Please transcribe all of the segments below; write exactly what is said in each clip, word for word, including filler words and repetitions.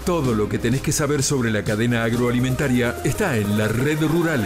Todo lo que tenés que saber sobre la cadena agroalimentaria está en La Red Rural.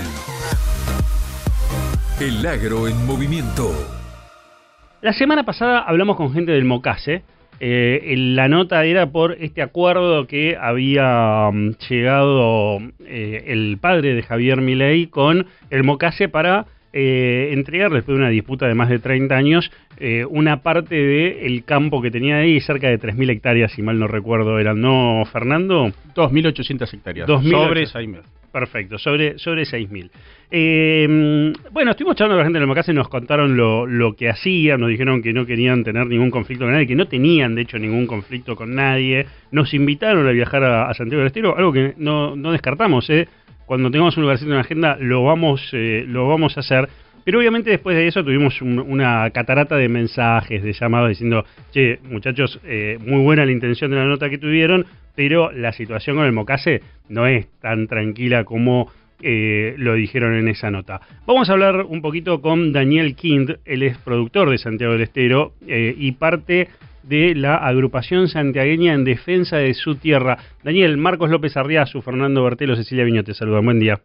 El agro en movimiento. La semana pasada hablamos con gente del Mocase. Eh, la nota era por este acuerdo que había um, llegado eh, el padre de Javier Milei con el Mocase para eh, entregar, después de una disputa de más de treinta años, eh, una parte del campo que tenía ahí, cerca de tres mil hectáreas, si mal no recuerdo eran, ¿no, Fernando? dos mil ochocientas hectáreas, dos mil sobre seis mil. Perfecto, sobre, sobre seis mil. Eh, bueno, estuvimos charlando con la gente del Mocase y nos contaron lo, lo que hacían, nos dijeron que no querían tener ningún conflicto con nadie, que no tenían de hecho ningún conflicto con nadie, nos invitaron a viajar a, a Santiago del Estero, algo que no, no descartamos, ¿eh? Cuando tengamos un lugarcito en la agenda lo vamos, eh, lo vamos a hacer. Pero obviamente después de eso tuvimos un, una catarata de mensajes, de llamados diciendo, che, muchachos, eh, muy buena la intención de la nota que tuvieron, pero la situación con el Mocase no es tan tranquila como eh, lo dijeron en esa nota. Vamos a hablar un poquito con Daniel Kind, él es productor de Santiago del Estero eh, y parte de la agrupación santiagueña en defensa de su tierra. Daniel, Marcos López Arriazu, Fernando Bertelo, Cecilia Viño te saludan. Buen día.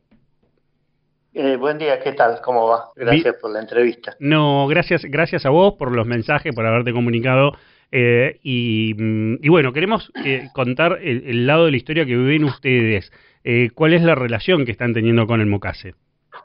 Eh, buen día, ¿qué tal? ¿Cómo va? Gracias Vi- por la entrevista. No, gracias, gracias a vos por los mensajes, por haberte comunicado. Eh, y, y bueno, queremos eh, contar el, el lado de la historia que viven ustedes. Eh, ¿Cuál es la relación que están teniendo con el Mocase?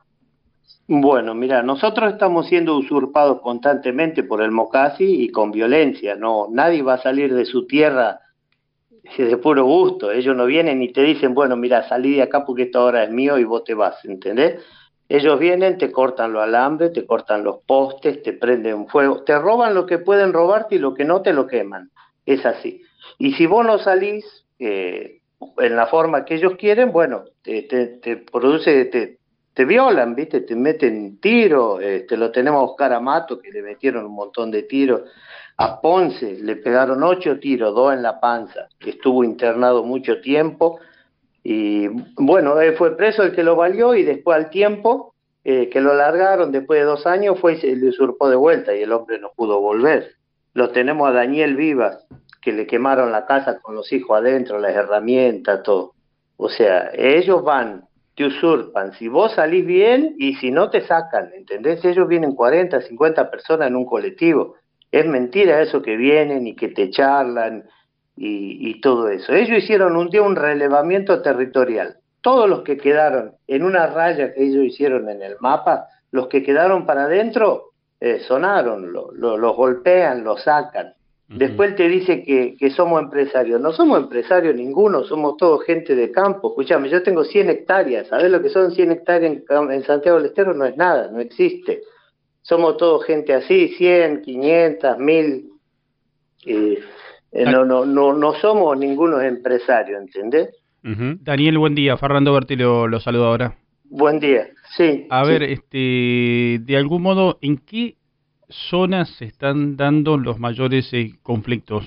Bueno, mira, nosotros estamos siendo usurpados constantemente por el Mocase y con violencia. No, nadie va a salir de su tierra de puro gusto. Ellos no vienen y te dicen, bueno, mira, salí de acá porque esto ahora es mío y vos te vas, ¿entendés? Ellos vienen, te cortan los alambres, te cortan los postes, te prenden fuego, te roban lo que pueden robarte y lo que no te lo queman. Es así. Y si vos no salís eh, en la forma que ellos quieren, bueno, te, te, te produce, te, te violan, ¿viste? Te meten tiros, eh, te lo tenemos a Oscar Amato, que le metieron un montón de tiros. A Ponce le pegaron ocho tiros, dos en la panza, que estuvo internado mucho tiempo. Y bueno, él fue preso el que lo valió y después al tiempo eh, que lo largaron, después de dos años, fue y se le usurpó de vuelta y el hombre no pudo volver. Lo tenemos a Daniel Vivas, que le quemaron la casa con los hijos adentro, las herramientas, todo. O sea, ellos van, te usurpan, si vos salís bien y si no te sacan, ¿entendés? Ellos vienen cuarenta, cincuenta personas en un colectivo. Es mentira eso que vienen y que te charlan y, y todo eso. Ellos hicieron un día un relevamiento territorial. Todos los que quedaron en una raya que ellos hicieron en el mapa, los que quedaron para adentro, eh, sonaron, lo, lo, los golpean, los sacan. Uh-huh. Después te dice que, que somos empresarios. No somos empresarios ninguno, somos todos gente de campo. Escuchame, yo tengo cien hectáreas. ¿Sabés lo que son cien hectáreas en, en Santiago del Estero? No es nada, no existe. Somos todos gente así, cien, quinientos, mil. Eh, eh, no, no, no, no somos ningunos empresarios, ¿entendés? Uh-huh. Daniel, buen día. Fernando Berti lo, lo saluda ahora. Buen día, sí. A sí. ver, este, de algún modo, ¿en qué zonas se están dando los mayores eh, conflictos?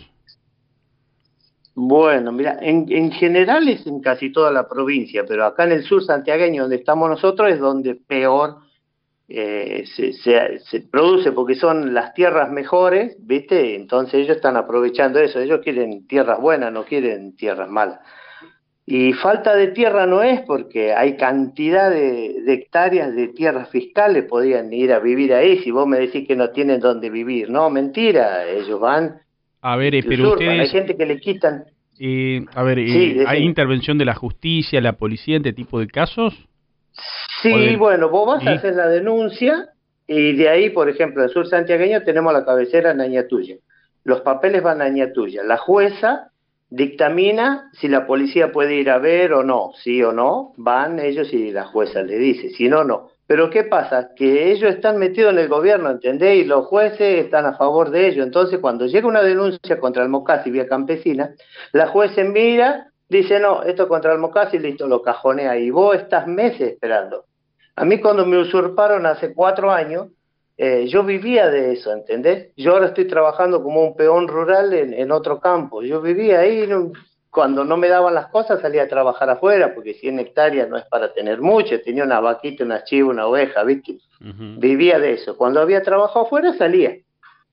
Bueno, mira, en, en general es en casi toda la provincia, pero acá en el sur santiagueño, donde estamos nosotros, es donde peor eh, se, se, se produce, porque son las tierras mejores, ¿viste? Entonces ellos están aprovechando eso, ellos quieren tierras buenas, no quieren tierras malas. Y falta de tierra no es, porque hay cantidad de, de hectáreas de tierras fiscales, podían ir a vivir ahí, si vos me decís que no tienen dónde vivir. No, mentira, ellos van. A ver, eh, pero ustedes... Hay gente que le quitan... Eh, a ver, eh, sí, ¿hay intervención de la justicia, la policía en este tipo de casos? Sí, del... bueno, vos vas ¿Sí? a hacer la denuncia y de ahí, por ejemplo, en el sur santiagueño tenemos la cabecera en Añatuya. Los papeles van a Añatuya. La jueza dictamina si la policía puede ir a ver o no, sí o no, van ellos y la jueza le dice, si no, no. Pero ¿qué pasa? Que ellos están metidos en el gobierno, ¿entendés? Y los jueces están a favor de ellos. Entonces, cuando llega una denuncia contra el Mocase vía campesina, la jueza mira, dice, no, esto contra el Mocase y listo, lo cajonea. Y vos estás meses esperando. A mí cuando me usurparon hace cuatro años, Eh, yo vivía de eso, ¿entendés? Yo ahora estoy trabajando como un peón rural en, en otro campo. Yo vivía ahí, no, cuando no me daban las cosas salía a trabajar afuera, porque cien hectáreas no es para tener mucho. Tenía una vaquita, una chiva, una oveja, ¿viste? Uh-huh. Vivía de eso. Cuando había trabajo afuera salía.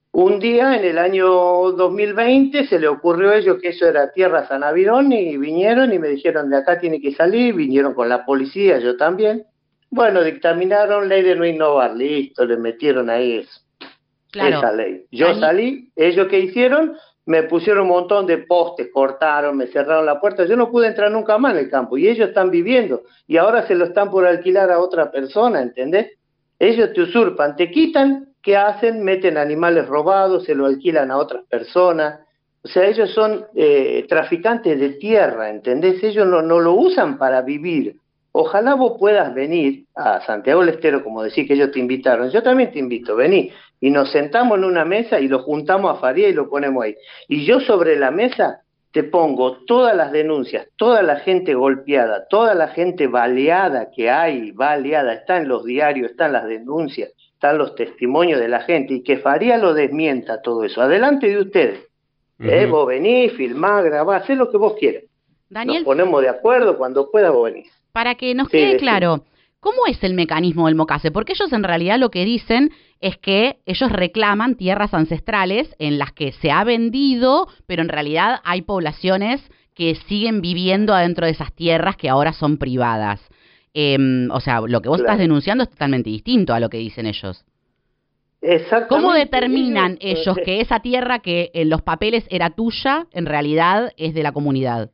Un día en el año dos mil veinte se le ocurrió a ellos que eso era tierra San Avirón y vinieron y me dijeron de acá tiene que salir, vinieron con la policía, yo también. Bueno, dictaminaron ley de no innovar, listo, le metieron ahí eso, claro, esa ley. Yo ahí salí, ellos qué hicieron, me pusieron un montón de postes, cortaron, me cerraron la puerta, yo no pude entrar nunca más en el campo y ellos están viviendo y ahora se lo están por alquilar a otra persona, ¿entendés? Ellos te usurpan, te quitan. ¿Qué hacen? Meten animales robados, se lo alquilan a otras personas. O sea, ellos son eh, traficantes de tierra, ¿entendés? Ellos no, no lo usan para vivir. Ojalá vos puedas venir a Santiago del Estero, como decís que ellos te invitaron. Yo también te invito, vení. Y nos sentamos en una mesa y lo juntamos a Faría y lo ponemos ahí. Y yo sobre la mesa te pongo todas las denuncias, toda la gente golpeada, toda la gente baleada que hay, baleada, está en los diarios, están las denuncias, están los testimonios de la gente, y que Faría lo desmienta todo eso. Adelante de ustedes. Uh-huh. eh, vos venís, filmás, grabás, hacés lo que vos quieras. Daniel, nos ponemos de acuerdo, cuando pueda vos venís. Para que nos quede sí, claro, ¿cómo es el mecanismo del Mocase? Porque ellos en realidad lo que dicen es que ellos reclaman tierras ancestrales en las que se ha vendido, pero en realidad hay poblaciones que siguen viviendo adentro de esas tierras que ahora son privadas. Eh, o sea, lo que vos claro. estás denunciando es totalmente distinto a lo que dicen ellos. Exactamente. ¿Cómo determinan ellos que esa tierra que en los papeles era tuya, en realidad es de la comunidad?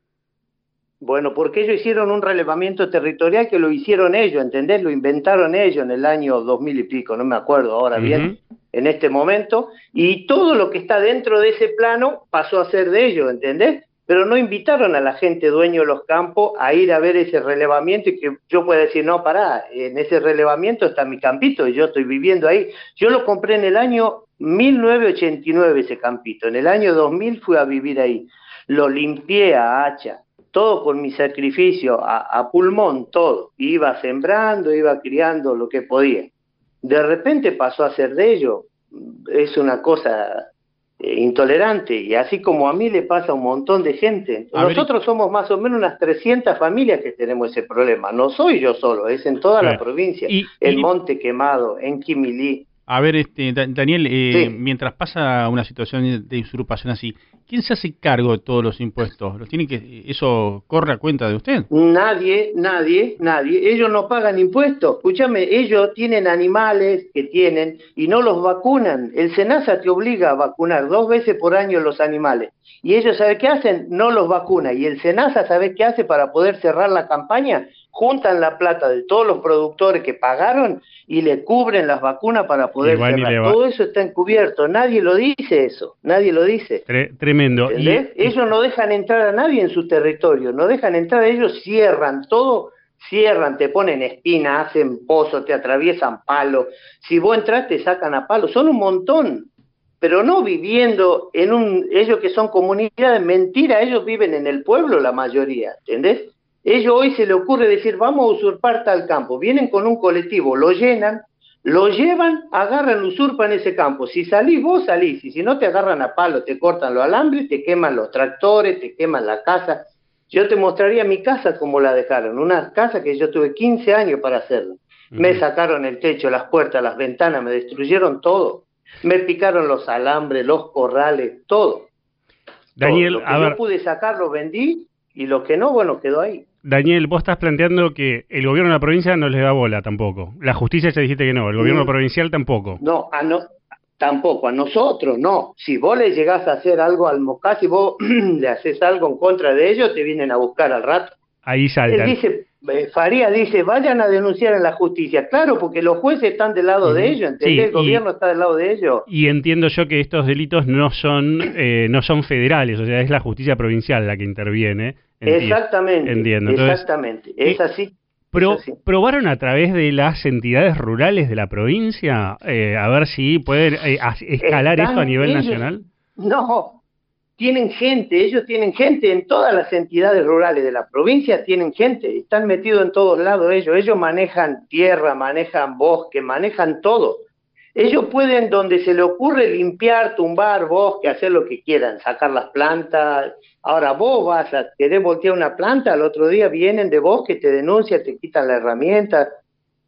Bueno, porque ellos hicieron un relevamiento territorial que lo hicieron ellos, ¿entendés? Lo inventaron ellos en el año dos mil y pico, no me acuerdo ahora uh-huh. bien, en este momento, y todo lo que está dentro de ese plano pasó a ser de ellos, ¿entendés? Pero no invitaron a la gente dueño de los campos a ir a ver ese relevamiento y que yo pueda decir, no, pará, en ese relevamiento está mi campito y yo estoy viviendo ahí. Yo lo compré en el año mil novecientos ochenta y nueve ese campito, en el año dos mil fui a vivir ahí, lo limpié a hacha, todo con mi sacrificio, a, a pulmón, todo. Iba sembrando, iba criando lo que podía. De repente pasó a ser de ellos. Es una cosa eh, intolerante, y así como a mí le pasa a un montón de gente. A Nosotros ver. somos más o menos unas trescientas familias que tenemos ese problema. No soy yo solo, es en toda claro. la provincia. Y, en y... Monte Quemado, en Quimilí. A ver, este, Daniel, eh, sí. mientras pasa una situación de usurpación así, ¿quién se hace cargo de todos los impuestos? ¿Los tiene que, ¿Eso corre a cuenta de usted? Nadie, nadie, nadie. Ellos no pagan impuestos. Escúchame, ellos tienen animales que tienen y no los vacunan. El SENASA te obliga a vacunar dos veces por año los animales. Y ellos, ¿saben qué hacen? No los vacuna. Y el SENASA, ¿sabe qué hace para poder cerrar la campaña? Juntan la plata de todos los productores que pagaron y le cubren las vacunas para poder cerrar. Todo eso está encubierto. Nadie lo dice eso. Nadie lo dice. Tre- tremendo. Y... Ellos no dejan entrar a nadie en su territorio. No dejan entrar. Ellos cierran todo. Cierran, te ponen espina, hacen pozos, te atraviesan palos. Si vos entras, te sacan a palos. Son un montón. Pero no viviendo en un... Ellos que son comunidades, mentira. Ellos viven en el pueblo la mayoría. ¿Entendés? Ellos hoy se le ocurre decir, vamos a usurpar tal campo. Vienen con un colectivo, lo llenan, lo llevan, agarran, usurpan ese campo. Si salís vos, salís. Y si no, te agarran a palo, te cortan los alambres, te queman los tractores, te queman la casa. Yo te mostraría mi casa como la dejaron. Una casa que yo tuve quince años para hacerla. Uh-huh. Me sacaron el techo, las puertas, las ventanas, me destruyeron todo. Me picaron los alambres, los corrales, todo. Daniel, todo. Lo que a yo ver. pude sacar lo vendí y lo que no, bueno, quedó ahí. Daniel, vos estás planteando que el gobierno de la provincia no les da bola tampoco. La justicia ya dijiste que no, el gobierno mm. provincial tampoco. No, a no, tampoco, a nosotros no. Si vos le llegás a hacer algo al Mocase, si vos le haces algo en contra de ellos, te vienen a buscar al rato. Ahí saltan. Él dice, eh, Faría dice, vayan a denunciar en la justicia. Claro, porque los jueces están del lado uh-huh. de ellos, ¿entendés? Sí, el gobierno está del lado de ellos. Y entiendo yo que estos delitos no son eh, no son federales, o sea, es la justicia provincial la que interviene. Enti- Exactamente, entiendo. Entonces, exactamente, es así. Pro, es así. ¿Probaron a través de las entidades rurales de la provincia eh, a ver si pueden eh, a, escalar Están esto a nivel ellos, nacional? No, tienen gente, ellos tienen gente en todas las entidades rurales de la provincia, tienen gente, están metidos en todos lados ellos, ellos manejan tierra, manejan bosque, manejan todo. Ellos pueden, donde se le ocurre, limpiar, tumbar bosque, hacer lo que quieran, sacar las plantas. Ahora vos vas a querer voltear una planta, al otro día vienen de bosque, te denuncian, te quitan la herramienta.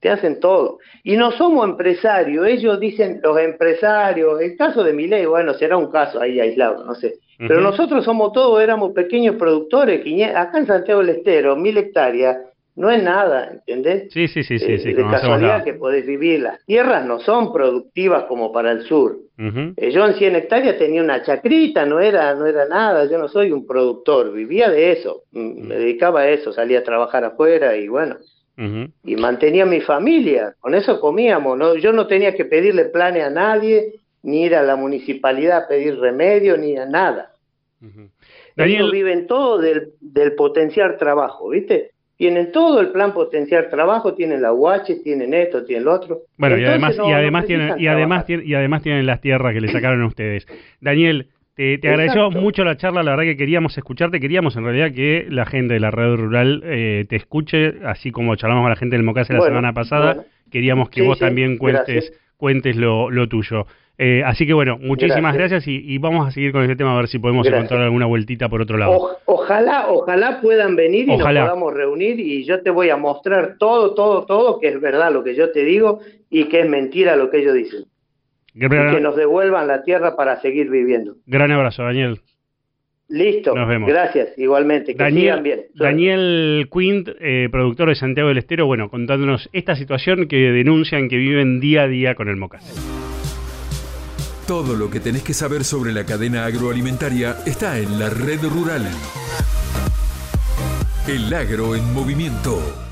te hacen todo. Y no somos empresarios, ellos dicen, los empresarios, el caso de Milei, bueno, será un caso ahí aislado, no sé. Uh-huh. Pero nosotros somos todos, éramos pequeños productores, acá en Santiago del Estero, mil hectáreas, no es nada, ¿entendés? Sí, sí, sí, sí. Eh, sí de casualidad la... que podés vivir. Las tierras no son productivas como para el sur. Uh-huh. Eh, yo en cien hectáreas tenía una chacrita, no era, no era nada, yo no soy un productor, vivía de eso, uh-huh. me dedicaba a eso, salía a trabajar afuera y bueno, uh-huh. y mantenía a mi familia, con eso comíamos, ¿no? Yo no tenía que pedirle planes a nadie, ni ir a la municipalidad a pedir remedio, ni a nada. Uh-huh. Daniel... Ellos viven todo del, del potenciar trabajo, ¿viste? Tienen todo el plan potenciar trabajo, tienen la U H, tienen esto, tienen lo otro. Bueno, Entonces, y además no, y además no tienen y además tienen, y además tienen las tierras que le sacaron a ustedes. Daniel, te, te agradecemos mucho la charla, la verdad que queríamos escucharte, queríamos en realidad que la gente de la red rural eh, te escuche, así como charlamos con la gente del Mocase la bueno, semana pasada, bueno. queríamos que sí, vos sí, también cuentes gracias. cuentes lo, lo tuyo. Eh, así que bueno, muchísimas gracias, gracias y, y vamos a seguir con este tema a ver si podemos gracias. encontrar alguna vueltita por otro lado. O, ojalá, ojalá puedan venir y ojalá. nos podamos reunir y yo te voy a mostrar todo, todo, todo que es verdad lo que yo te digo y que es mentira lo que ellos dicen. Gran... Y que nos devuelvan la tierra para seguir viviendo. Gran abrazo, Daniel. Listo, nos vemos. Gracias, igualmente, que Daniel, sigan bien. Daniel Quint, eh, productor de Santiago del Estero, bueno, contándonos esta situación que denuncian que viven día a día con el Mocase. Todo lo que tenés que saber sobre la cadena agroalimentaria está en la Red Rural. El agro en movimiento.